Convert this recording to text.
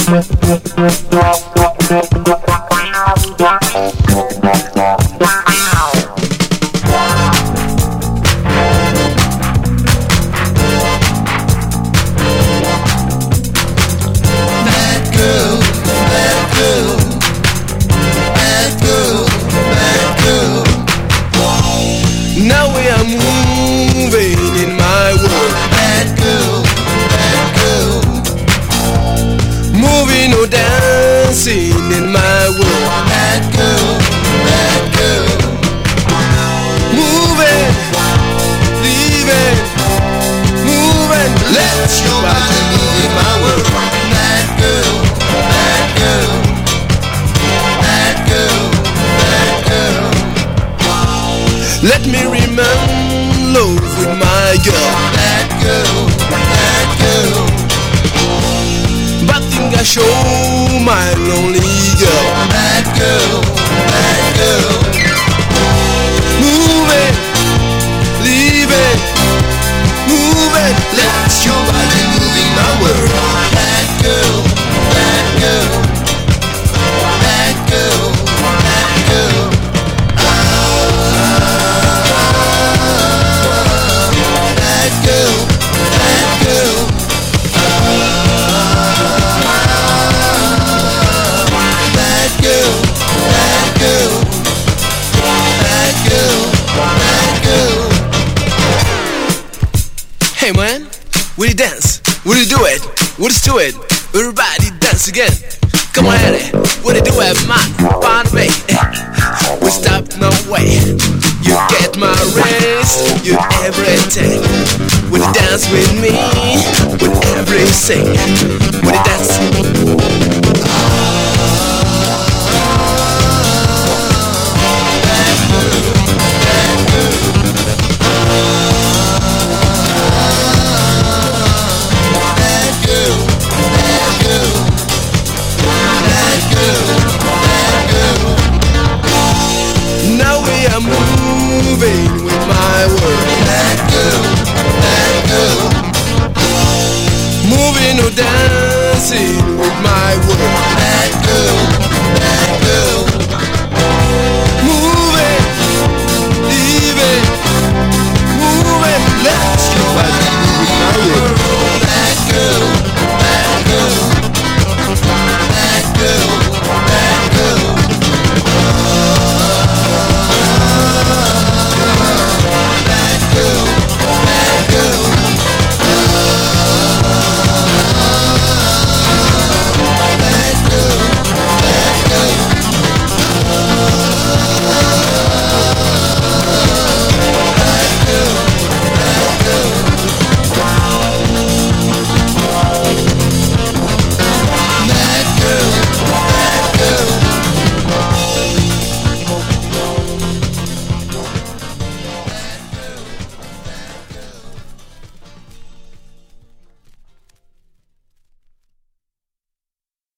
Now we are moving in my world. Bad girl, moving or dancing in my world. Bad girl, moving, leaving, moving. Let your body move in my world. Bad girl, bad girl, bad girl, bad girl. Let me remain love with my girl. Bad girl, bad girl. But think I show my lonely girl. Bad girl, bad girl. Moving, leaving, moving. Let your body move in my world. Bad girl, bad girl, bad girl, bad girl. Hey man, will you dance? Will you do it? Will you do it? Everybody dance again. Come on, Eddie. Will you do it, man? Find me. We stop no way. You get my race, you everything. Will you dance with me? With everything. Will you dance? Now we are moving